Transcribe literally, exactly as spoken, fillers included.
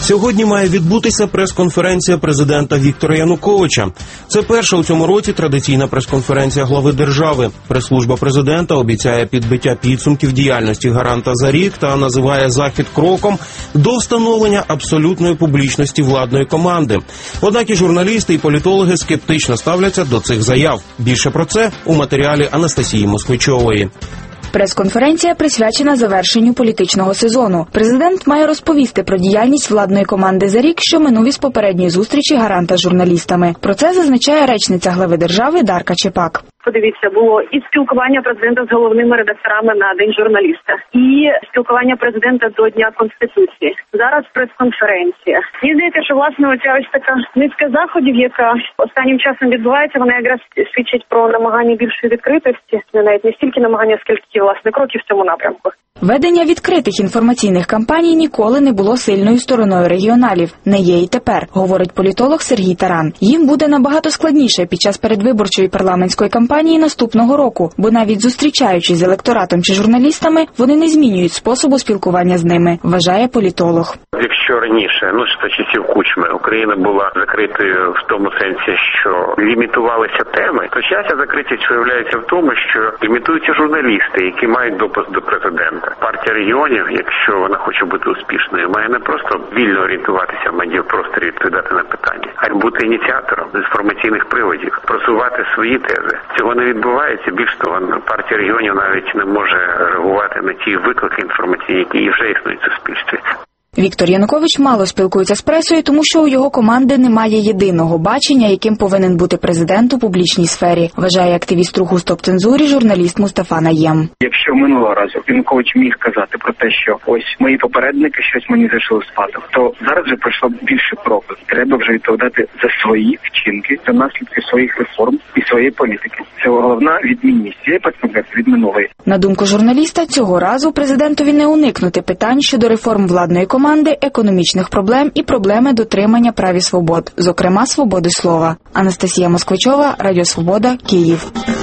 Сьогодні має відбутися прес-конференція президента Віктора Януковича. Це перша у цьому році традиційна прес-конференція глави держави. Прес-служба президента обіцяє підбиття підсумків діяльності гаранта за рік та називає захід кроком до встановлення абсолютної публічності владної команди. Однак і журналісти, і політологи скептично ставляться до цих заяв. Більше про це у матеріалі Анастасії Москвичової. Прес-конференція присвячена завершенню політичного сезону. Президент має розповісти про діяльність владної команди за рік, що минув із попередньої зустрічі гаранта з журналістами. Про це зазначає речниця глави держави Дарка Чепак. Подивіться, було і спілкування президента з головними редакторами на День журналіста, і спілкування президента до Дня Конституції. Зараз прес-конференція. Мені здається, що, власне, оця ось така низка заходів, яка останнім часом відбувається, вона якраз свідчить про намагання більшої відкритості, не навіть не стільки намагання, скільки, власне, кроків в цьому напрямку. Ведення відкритих інформаційних кампаній ніколи не було сильною стороною регіоналів. Не є і тепер, говорить політолог Сергій Таран. Їм буде набагато складніше під час передвиборчої парламентської кампанії наступного року, бо навіть зустрічаючись з електоратом чи журналістами, вони не змінюють способу спілкування з ними, вважає політолог. Якщо раніше, ну, з часів Кучми, Україна була закритою в тому сенсі, що лімітувалися теми, то зараз закритість виявляється в тому, що лімітуються журналісти, які мають допуск до президента. Партія регіонів, якщо вона хоче бути успішною, має не просто вільно орієнтуватися в медіапросторі, відповідати на питання, а й бути ініціатором з інформаційних приводів, просувати свої тези. Цього не відбувається. Більш того, партія регіонів навіть не може реагувати на ті виклики інформаційні, які вже існують в суспільстві. Віктор Янукович мало спілкується з пресою, тому що у його команди немає єдиного бачення, яким повинен бути президент у публічній сфері, вважає активіст руху «Стоп-цензурі» журналіст Мустафа Наєм. Якщо минулого разу Янукович міг казати про те, що ось мої попередники щось мені зайшли в спадок, то зараз вже пройшло більше кроків. Треба вже відповідати за свої вчинки, за наслідки своїх реформ і своєї політики. Це головна відмінність цієї прес-конференції від минулої. На думку журналіста, цього разу президентові не уникнути питань щодо реформ владної команди, команди, економічних проблем і проблеми дотримання прав і свобод, зокрема свободи слова. Анастасія Москвичова, Радіо Свобода, Київ.